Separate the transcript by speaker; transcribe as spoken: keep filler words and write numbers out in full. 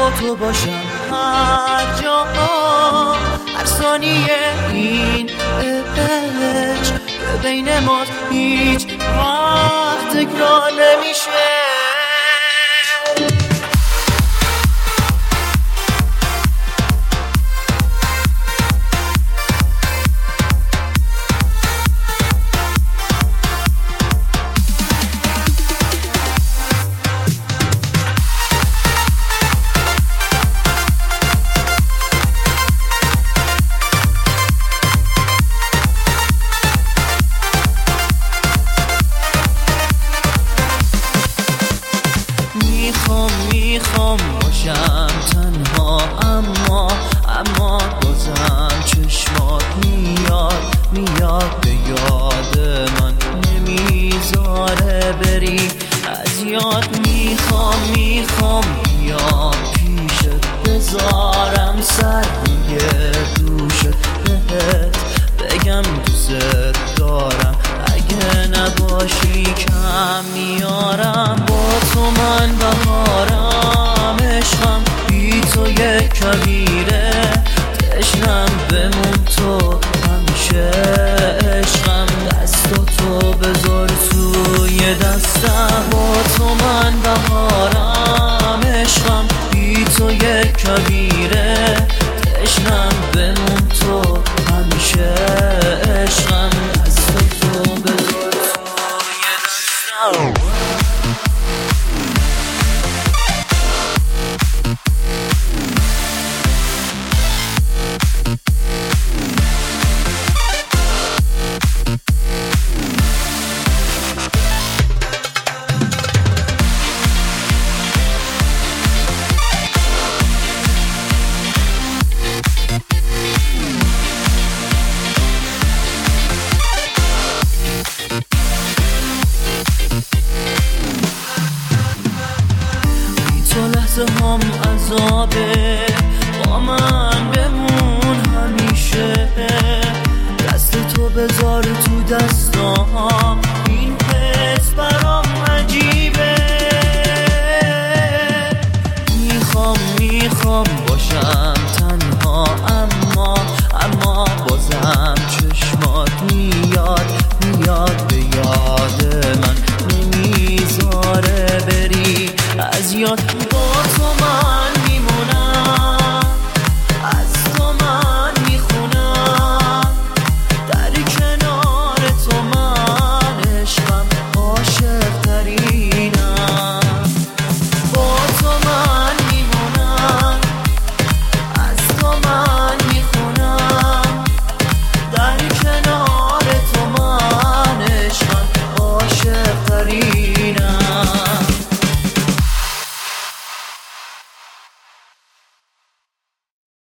Speaker 1: با تو باشم هر جا، هر ثانیه این عشق بین ما هیچ وقت تکرار نمیشه. میخوام میخوام باشم تنها، اما اما بازم چشمات میاد میاد به یاد من، نمیذاره بری از یاد. میخوام میخوام بیام پیشت، بذارم سر روی دوشت، بهت بگم دوست دارم، اگه نباشی کم میارم. با تو من بهارم، عشقم بی تو یک کبیره، تشنم بمون تو همیشه. عشقم دستاتو بذار توی دستم، با تو من بهارم، عشقم بی تو یک کبیره، تشنم بمون تو همیشه. عشقم دستاتو بذار توی دستم. تو لحظه هم عذابه، با من بمون همیشه. دست تو بذار تو دستام، این حس برام عجیبه. میخوام میخوام باشم تنها، اما اما بازم چشمات میاد میاد به یاد من، نمیذاره بری از یاد.